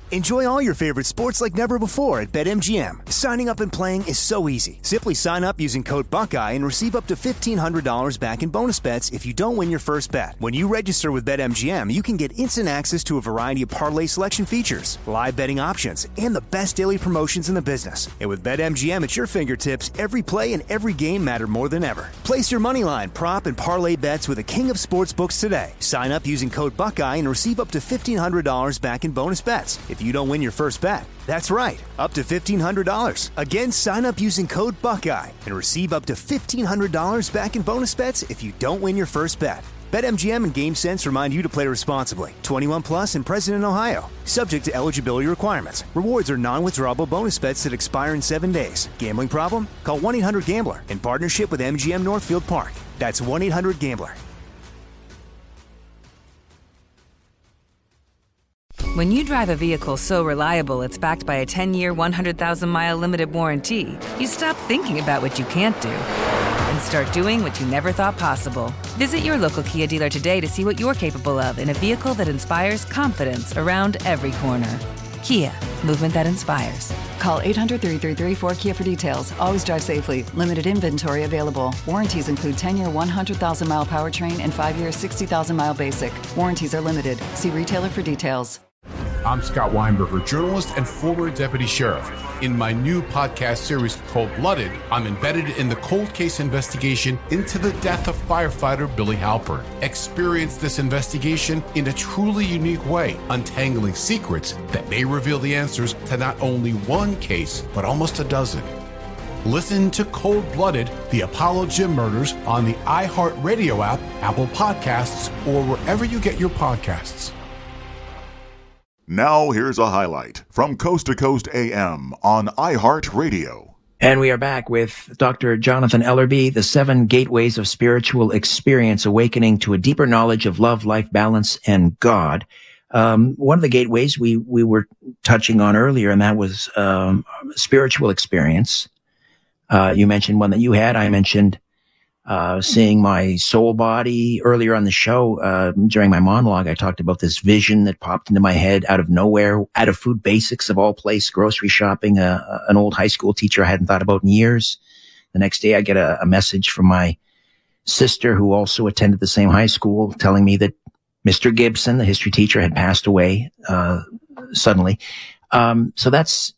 Enjoy all your favorite sports like never before at BetMGM. Signing up and playing is so easy. Simply sign up using code Buckeye and receive up to $1,500 back in bonus bets if you don't win your first bet. When you register with BetMGM, you can get instant access to a variety of parlay selection features, live betting options, and the best daily promotions in the business. And with BetMGM at your fingertips, every play and every game matter more than ever. Place your moneyline, prop, and parlay bets with the king of sportsbooks today. Sign up using code Buckeye and receive up to $1,500 back in bonus bets if you don't win your first bet. That's right, up to $1,500. Again, sign up using code Buckeye and receive up to $1,500 back in bonus bets if you don't win your first bet. BetMGM and GameSense remind you to play responsibly. 21 plus and present in Ohio. Subject to eligibility requirements. Rewards are non-withdrawable bonus bets that expire in 7 days. Gambling problem? Call 1-800-GAMBLER in partnership with MGM Northfield Park. That's 1-800-GAMBLER. When you drive a vehicle so reliable it's backed by a 10-year, 100,000-mile limited warranty, you stop thinking about what you can't do and start doing what you never thought possible. Visit your local Kia dealer today to see what you're capable of in a vehicle that inspires confidence around every corner. Kia, movement that inspires. Call 800-333-4KIA for details. Always drive safely. Limited inventory available. Warranties include 10-year 100,000-mile powertrain and 5-year 60,000-mile basic. Warranties are limited. See retailer for details. I'm Scott Weinberger, journalist and former deputy sheriff. In my new podcast series, Cold Blooded, I'm embedded in the cold case investigation into the death of firefighter Billy Halpern. Experience this investigation in a truly unique way, untangling secrets that may reveal the answers to not only one case, but almost a dozen. Listen to Cold Blooded, the Apollo Gym Murders on the iHeartRadio app, Apple Podcasts, or wherever you get your podcasts. Now here's a highlight from Coast to Coast AM on iHeartRadio. And we are back with Dr. Jonathan Ellerby, The 7 Gateways of Spiritual Experience, Awakening to a Deeper Knowledge of Love, Life, Balance, and God. One of the gateways we were touching on earlier, and that was spiritual experience. You mentioned one that you had. I mentioned seeing my soul body earlier on the show. During my monologue, I talked about this vision that popped into my head out of nowhere, out of Food Basics of all place, grocery shopping, an old high school teacher I hadn't thought about in years. The next day I get a message from my sister who also attended the same high school telling me that Mr. Gibson, the history teacher, had passed away, suddenly. So that's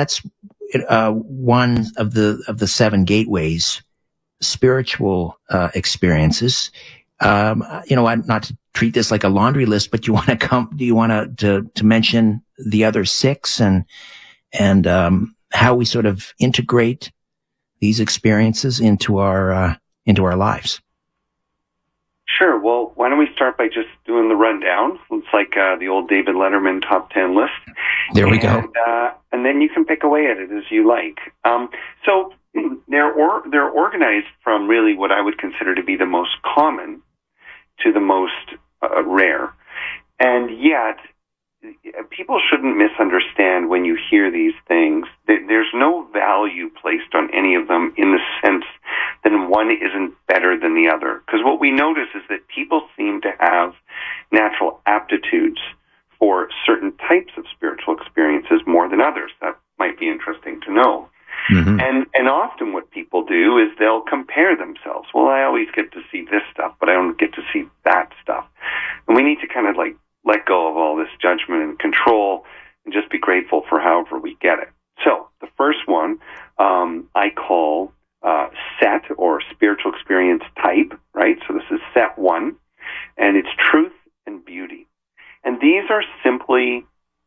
one of the 7 gateways. Spiritual experiences. Not to treat this like a laundry list, but do you want to mention the other 6 and how we sort of integrate these experiences into our lives? Sure. Well, why don't we start by just doing the rundown? It's like the old David Letterman top 10 list. There we go. And then you can pick away at it as you like. So they're organized from really what I would consider to be the most common to the most rare. And yet, people shouldn't misunderstand when you hear these things. There's no value placed on any of them in the sense that one isn't better than the other. Because what we notice is that people seem to have natural aptitudes for certain types of spiritual experiences more than others. That might be interesting to know. Mm-hmm. And often what people do is they'll compare themselves. Well, I always get to see this stuff, but I don't get to see that stuff. And we need to kind of like let go of all this judgment and control and just be grateful for however we get it. So the first one I call set or spiritual experience type, right? So this is set 1, and it's truth and beauty. And these are simply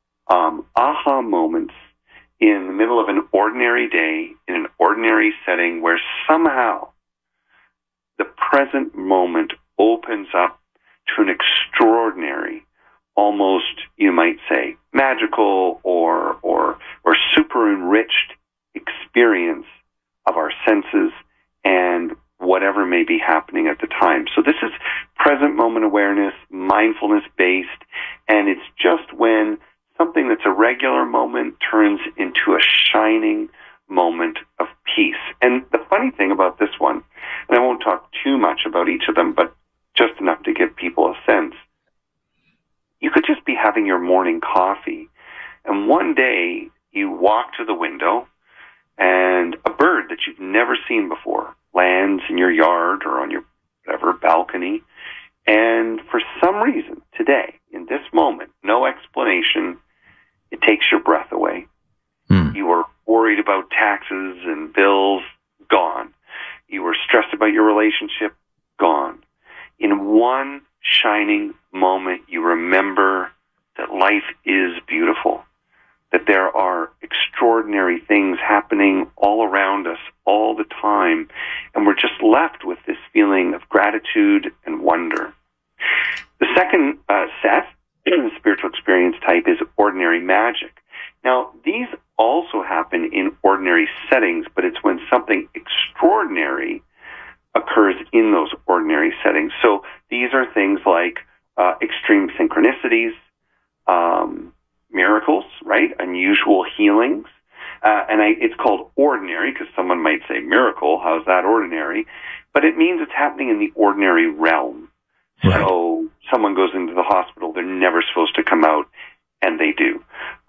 aha moments in the middle of an ordinary day, in an ordinary setting, where somehow the present moment opens up to an extraordinary, almost, you might say, magical or super enriched experience of our senses and whatever may be happening at the time. So this is present moment awareness, mindfulness-based, and it's just when something that's a regular moment turns into a shining moment of peace. And the funny thing about this one, and I won't talk too much about each of them, but just enough to give people a sense, you could just be having your morning coffee, And one day you walk to the window and a bird that you've never seen before lands in your yard or on your whatever balcony. And for some reason today, in this moment, no explanation, it takes your breath away. You were worried about taxes and bills, gone. You were stressed about your relationship, gone. In one shining moment, you remember that life is beautiful, that there are extraordinary things happening all around us all the time, and we're just left with this feeling of gratitude and wonder. The second set, spiritual experience type, is ordinary magic. Now, these also happen in ordinary settings, but it's when something extraordinary occurs in those ordinary settings. So these are things like extreme synchronicities, miracles, right? Unusual healings. It's called ordinary because someone might say, miracle, how's that ordinary? But it means it's happening in the ordinary realm. Right. So someone goes into the hospital, they're never supposed to come out, and they do.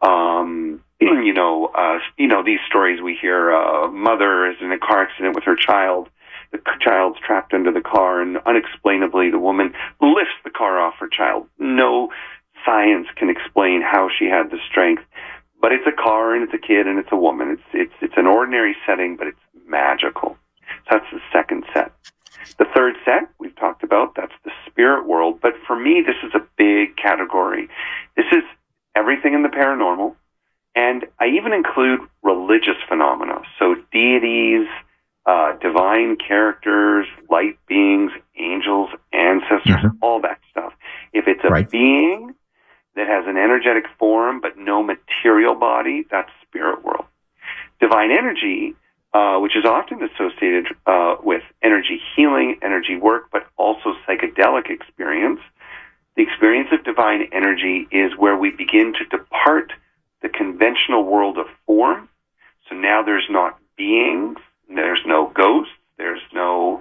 These stories we hear, a mother is in a car accident with her child. The child's trapped under the car, and unexplainably the woman lifts the car off her child. No science can explain how she had the strength, but it's a car, and it's a kid, and it's a woman. It's an ordinary setting, but it's magical. So that's the second set. The third set we've talked about, that's the spirit world. But for me, this is a big category. This is everything in the paranormal, and I even include religious phenomena. So deities, divine characters, light beings, angels, ancestors, all that stuff. If it's a being that has an energetic form but no material body, that's spirit world. Divine energy, which is often associated with energy healing, energy work, but also psychedelic experience. The experience of divine energy is where we begin to depart the conventional world of form. So now there's not beings, there's no ghosts, there's no,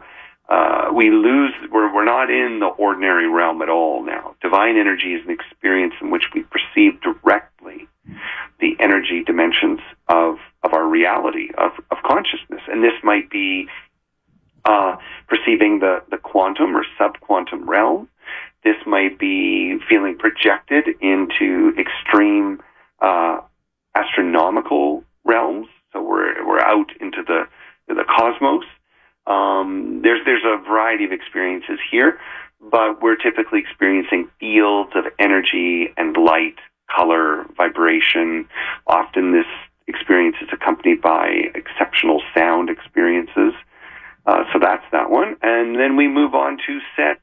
we're not in the ordinary realm at all now. Divine energy is an experience in which we perceive directly the energy dimensions of our reality, of consciousness. And this might be perceiving the quantum or subquantum realm. This might be feeling projected into extreme astronomical realms. So we're out into the cosmos. There's a variety of experiences here, but we're typically experiencing fields of energy and light, color, vibration. Often this experience is accompanied by exceptional sound experiences. So that's that one. And then we move on to set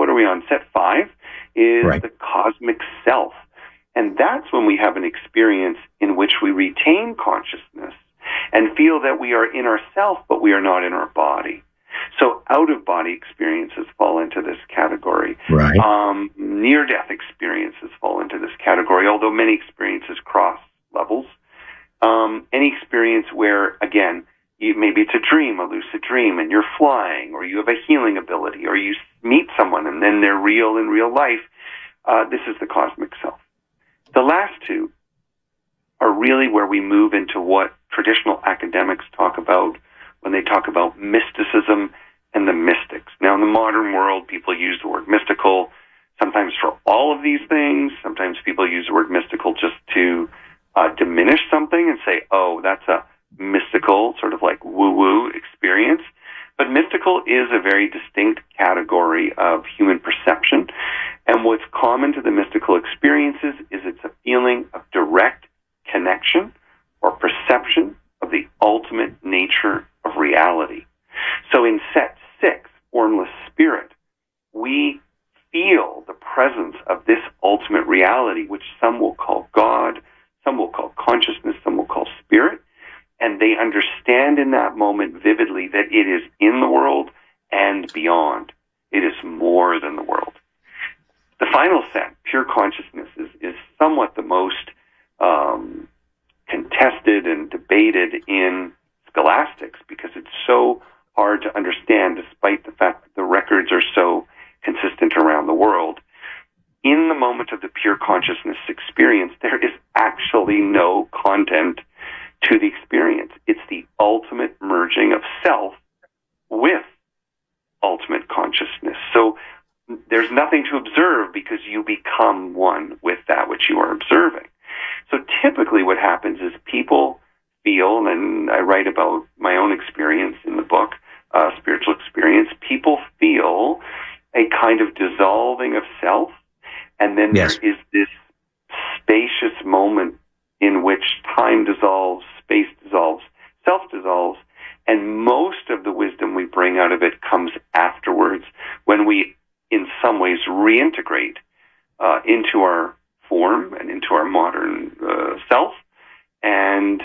5 is the cosmic self. And that's when we have an experience in which we retain consciousness and feel that we are in ourself, but we are not in our body. So out-of-body experiences fall into this category. Near-death experiences fall into this category, although many experiences cross levels. Any experience where, again, maybe it's a dream, a lucid dream, and you're flying, or you have a healing ability, or you meet someone and then they're real in real life. This is the cosmic self. The last two are really where we move into what traditional academics talk about when they talk about mysticism and the mystics. Now, in the modern world, people use the word mystical sometimes for all of these things. Sometimes people use the word mystical just to diminish something and say, oh, that's a mystical, sort of like woo-woo experience. But mystical is a very distinct category of human perception. And what's common to the mystical experiences is it's a feeling of direct connection or perception of the ultimate nature of reality. So in set 6, Formless Spirit, we feel the presence of this ultimate reality, which some will call God, some will call consciousness, some will call spirit. And they understand in that moment vividly that it is in the world and beyond. It is more than the world. The final set, pure consciousness, is somewhat the most contested and debated in scholastics because it's so hard to understand despite the fact that the records are so consistent around the world. in the moment of the pure consciousness experience, there is actually no content to the experience. It's the ultimate merging of self with ultimate consciousness. So there's nothing to observe because you become one with that which you are observing. So typically what happens is people feel, and I write about my own experience in the book, spiritual experience, people feel a kind of dissolving of self, and then yes. There is this spacious moment in which time dissolves, space dissolves, self dissolves, and most of the wisdom we bring out of it comes afterwards when we, in some ways, reintegrate into our form and into our modern self, and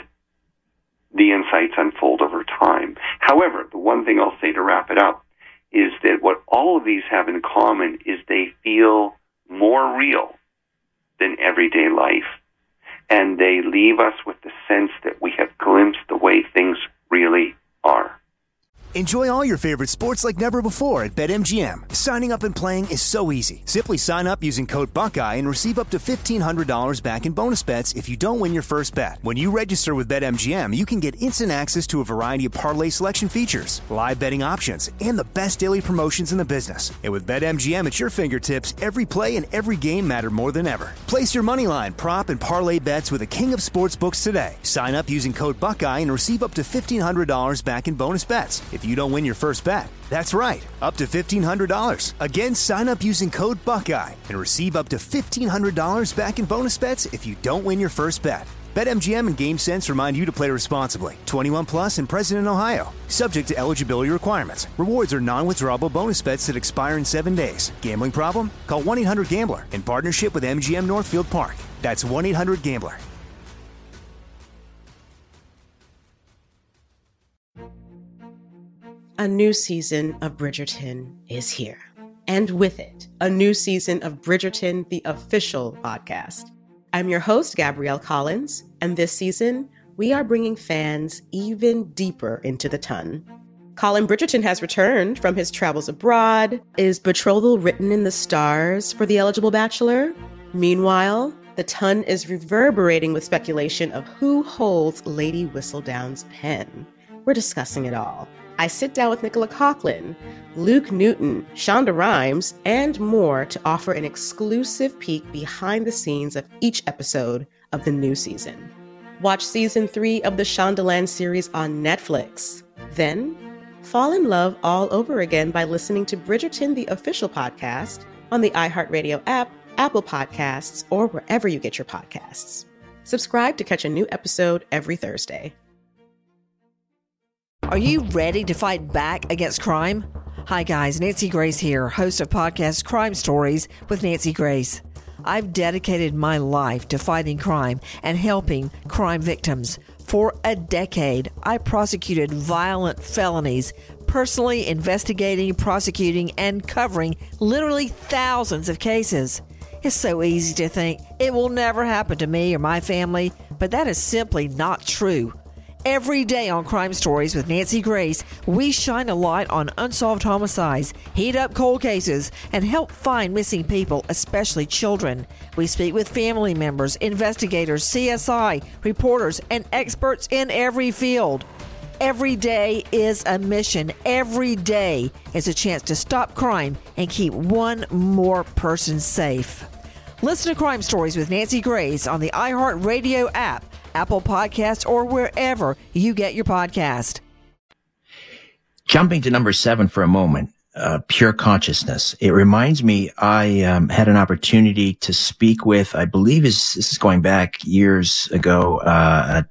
the insights unfold over time. However, the one thing I'll say to wrap it up is that what all of these have in common is they feel more real than everyday life, and they leave us with the sense that we have glimpsed the way things really are. Enjoy all your favorite sports like never before at BetMGM. Signing up and playing is so easy. Simply sign up using code Buckeye and receive up to $1,500 back in bonus bets if you don't win your first bet. When you register with BetMGM, you can get instant access to a variety of parlay selection features, live betting options, and the best daily promotions in the business. And with BetMGM at your fingertips, every play and every game matter more than ever. Place your moneyline, prop, and parlay bets with the king of sportsbooks today. Sign up using code Buckeye and receive up to $1,500 back in bonus bets if you don't win your first bet. That's right, up to $1,500. Again, sign up using code Buckeye and receive up to $1,500 back in bonus bets if you don't win your first bet. BetMGM and GameSense remind you to play responsibly. 21 plus and present in Ohio. Subject to eligibility requirements. Rewards are non-withdrawable bonus bets that expire in 7 days. Gambling problem? Call 1-800-GAMBLER in partnership with MGM Northfield Park. That's 1-800-GAMBLER. A new season of Bridgerton is here. And with it, a new season of Bridgerton, the official podcast. I'm your host, Gabrielle Collins, and this season, we are bringing fans even deeper into the ton. Colin Bridgerton has returned from his travels abroad. Is betrothal written in the stars for the eligible bachelor? Meanwhile, the ton is reverberating with speculation of who holds Lady Whistledown's pen. We're discussing it all. I sit down with Nicola Coughlan, Luke Newton, Shonda Rhimes, and more to offer an exclusive peek behind the scenes of each episode of the new season. Watch season 3 of the Shondaland series on Netflix. Then, fall in love all over again by listening to Bridgerton, the official podcast, on the iHeartRadio app, Apple Podcasts, or wherever you get your podcasts. Subscribe to catch a new episode every Thursday. Are you ready to fight back against crime? Hi guys, Nancy Grace here, host of podcast Crime Stories with Nancy Grace. I've dedicated my life to fighting crime and helping crime victims. For a decade, I prosecuted violent felonies, personally investigating, prosecuting, and covering literally thousands of cases. It's so easy to think it will never happen to me or my family, but that is simply not true. Every day on Crime Stories with Nancy Grace, we shine a light on unsolved homicides, heat up cold cases, and help find missing people, especially children. We speak with family members, investigators, CSI, reporters, and experts in every field. Every day is a mission. Every day is a chance to stop crime and keep one more person safe. Listen to Crime Stories with Nancy Grace on the iHeartRadio app, Apple Podcasts, or wherever you get your podcast. Jumping to number 7 for a moment, pure consciousness. It reminds me, I had an opportunity to speak with, I believe this is going back years ago, at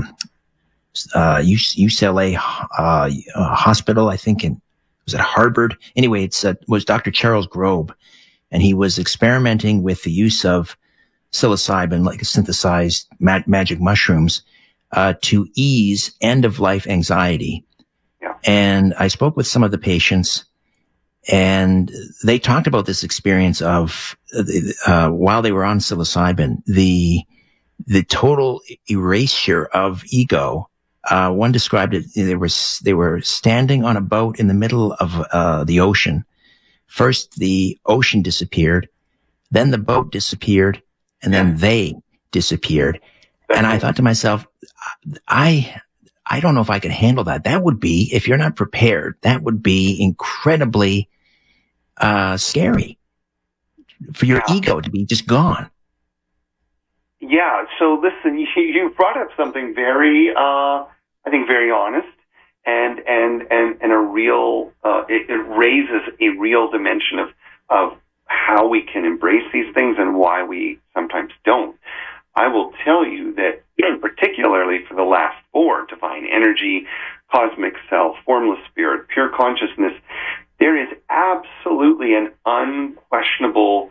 UCLA hospital, I think, was it Harvard? Anyway, was Dr. Charles Grob, and he was experimenting with the use of psilocybin, like synthesized magic mushrooms, to ease end-of-life anxiety. Yeah. And I spoke with some of the patients, and they talked about this experience of, while they were on psilocybin, the total erasure of ego. One described it, they were standing on a boat in the middle of the ocean. First, the ocean disappeared. Then the boat disappeared, and then they disappeared. And I thought to myself, I don't know if I could handle that. That would be, if you're not prepared, that would be incredibly scary for your ego to be just gone. Yeah. So listen, you brought up something very, I think, very honest, and a real. It raises a real dimension of how we can embrace these things and why we sometimes don't. I will tell you that, particularly for the last four, divine energy, cosmic self, formless spirit, pure consciousness, there is absolutely an unquestionable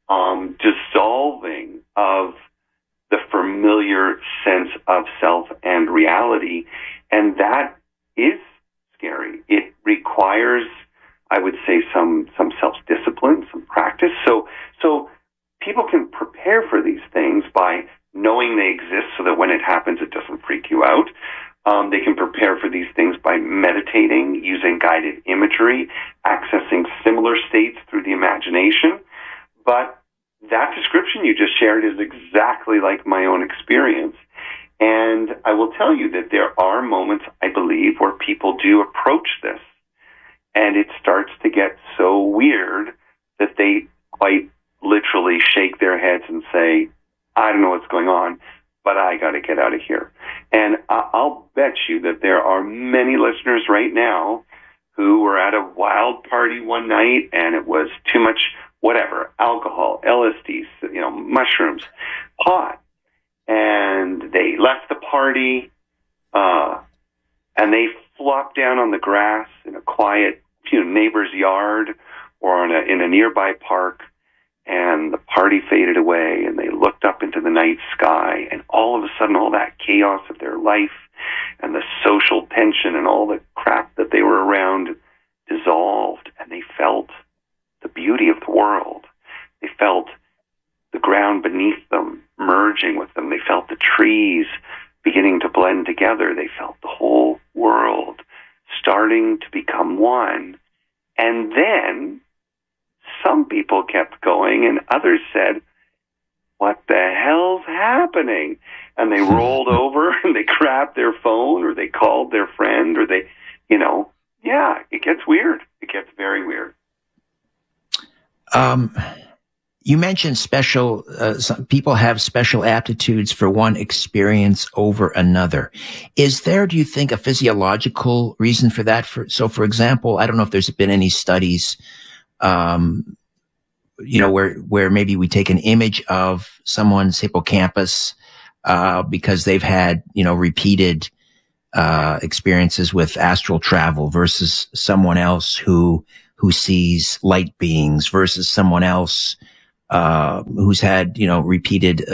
dissolving of the familiar sense of self and reality, and that is scary. It requires, I would say, some self-discipline, some practice. So people can prepare for these things by knowing they exist so that when it happens, it doesn't freak you out. They can prepare for these things by meditating, using guided imagery, accessing similar states through the imagination. But that description you just shared is exactly like my own experience. And I will tell you that there are moments, I believe, where people do approach this, and it starts to get so weird that they quite literally shake their heads and say, I don't know what's going on, but I got to get out of here. And I'll bet you that there are many listeners right now who were at a wild party one night and it was too much whatever, alcohol, LSD, mushrooms, pot. And they left the party, and they flopped down on the grass in a quiet, neighbor's yard or in a nearby park, and the party faded away, and they looked up into the night sky, and all of a sudden, all that chaos of their life and the social tension and all the crap that they were around dissolved, and they felt the beauty of the world. They felt the ground beneath them merging with them. They felt the trees beginning to blend together. They felt the whole world starting to become one. And then some people kept going and others said, what the hell's happening? And they rolled over and they grabbed their phone or they called their friend or they, it gets weird. It gets very weird. You mentioned some people have special aptitudes for one experience over another. Is there, do you think, a physiological reason for that? So, for example, I don't know if there's been any studies, where maybe we take an image of someone's hippocampus, because they've had, repeated, experiences with astral travel versus someone else who sees light beings versus someone else who's had, repeated,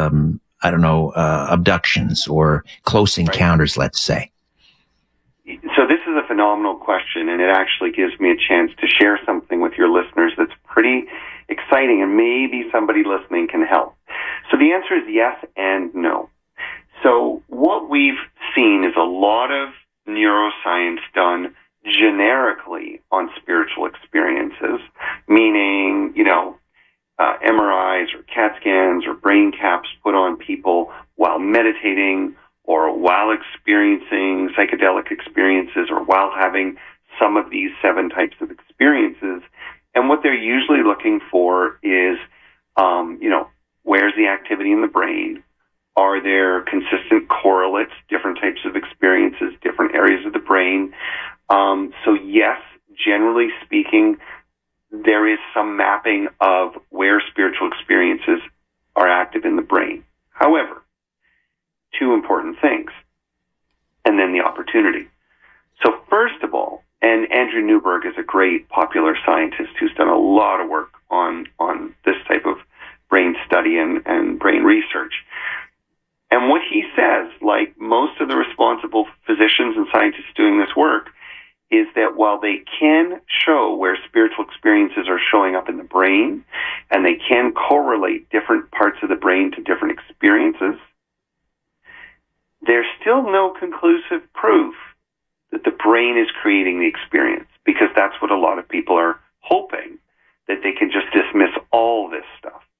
abductions or close encounters, let's say. So this is a phenomenal question, and it actually gives me a chance to share something with your listeners that's pretty exciting, and maybe somebody listening can help. So the answer is yes and no. So what we've seen is a lot of neuroscience done generically on spiritual experiences, meaning, MRIs or CAT scans or brain caps put on people while meditating or while experiencing psychedelic experiences or while having some of these 7 types of experiences. And what they're usually looking for is, where's the activity in the brain? Are there consistent correlates, different types of experiences, different areas of the brain? So yes, generally speaking, there is some mapping of where spiritual experiences are active in the brain. However, 2 important things, and then the opportunity. So first of all, and Andrew Newberg is a great popular scientist who's done a lot of work on this type of brain study and brain research. And what he says, like most of the responsible physicians and scientists doing this work, is that while they can show where spiritual experiences are showing up in the brain, and they can correlate different parts of the brain to different experiences, there's still no conclusive proof that the brain is creating the experience, because that's what a lot of people are hoping, that they can just dismiss all this stuff.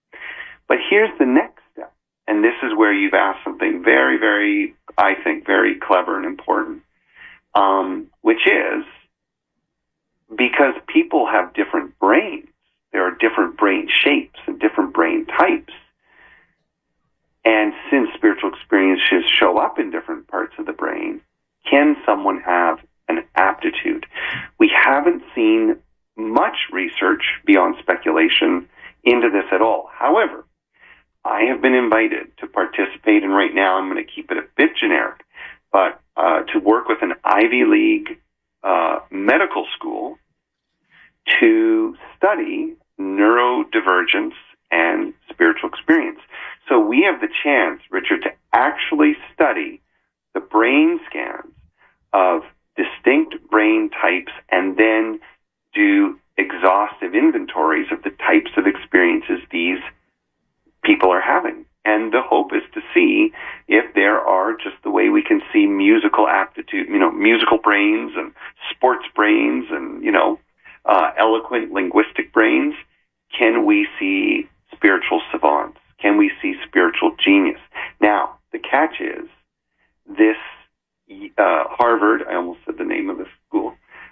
But here's the next step, and this is where you've asked something very, very, I think, very clever and important, which is because people have different brains. There are different brain shapes and different brain types. And since spiritual experiences show up in different parts of the brain, can someone have an aptitude? We haven't seen much research beyond speculation into this at all. However, I have been invited to participate, and right now I'm going to keep it a bit generic, but to work with an Ivy League medical school to study neurodivergence and spiritual experience. So we have the chance, Richard, to actually study the brain scans of distinct brain types and then do exhaustive inventories of the types of experiences these people are having. And the hope is to see if there are, just the way we can see musical aptitude, musical brains and sports brains and, eloquent linguistic brains, can we see spiritual savants? Can we see spiritual genius? Now, the catch is this Harvard, I almost said the name of the school,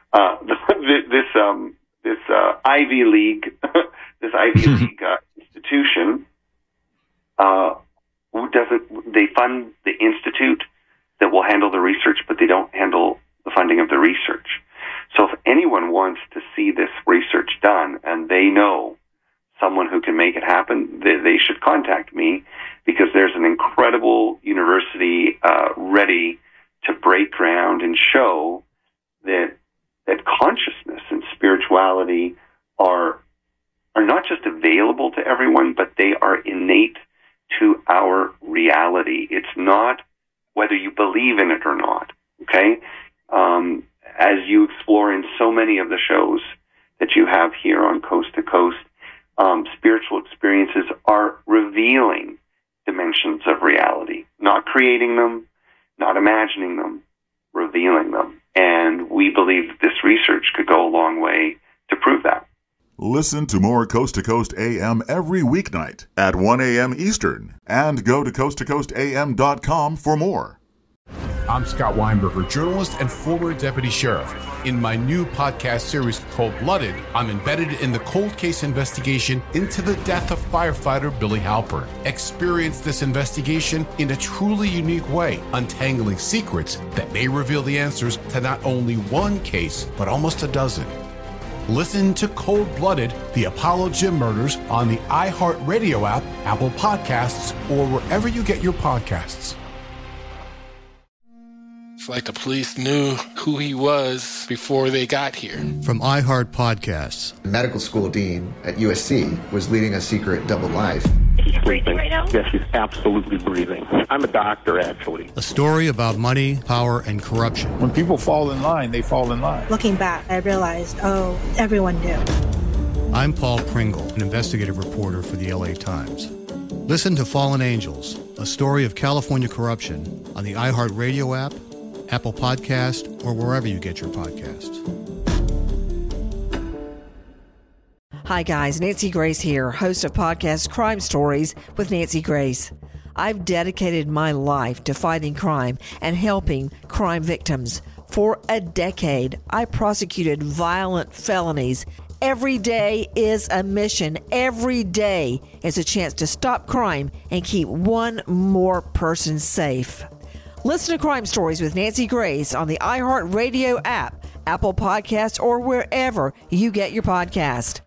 this Ivy League, institution, they fund the institute that will handle the research, but they don't handle the funding of the research. So if anyone wants to see this research done and they know someone who can make it happen, they should contact me, because there's an incredible university ready to break ground and show that consciousness and spirituality are not just available to everyone, but they are innate to our reality. It's not whether you believe in it or not, okay? As you explore in so many of the shows that you have here on Coast to Coast, spiritual experiences are revealing dimensions of reality, not creating them, not imagining them, revealing them. And we believe that this research could go a long way to prove that. Listen to more Coast to Coast AM every weeknight at 1 a.m. Eastern, and go to coasttocoastam.com for more. I'm Scott Weinberger, journalist and former deputy sheriff. In my new podcast series, Cold-Blooded, I'm embedded in the cold case investigation into the death of firefighter Billy Halpern. Experience this investigation in a truly unique way, untangling secrets that may reveal the answers to not only one case, but almost a dozen. Listen to Cold-Blooded, The Apollo Gym Murders on the iHeartRadio app, Apple Podcasts, or wherever you get your podcasts. It's like the police knew who he was before they got here. From iHeart Podcasts. The medical school dean at USC was leading a secret double life. He's breathing right now? Yes, he's absolutely breathing. I'm a doctor, actually. A story about money, power, and corruption. When people fall in line, they fall in line. Looking back, I realized, everyone knew. I'm Paul Pringle, an investigative reporter for the LA Times. Listen to Fallen Angels, a story of California corruption on the iHeartRadio app, Apple Podcast, or wherever you get your podcasts. Hi guys, Nancy Grace here, host of podcast Crime Stories with Nancy Grace. I've dedicated my life to fighting crime and helping crime victims. For a decade, I prosecuted violent felonies. Every day is a mission. Every day is a chance to stop crime and keep one more person safe. Listen to Crime Stories with Nancy Grace on the iHeartRadio app, Apple Podcasts, or wherever you get your podcast.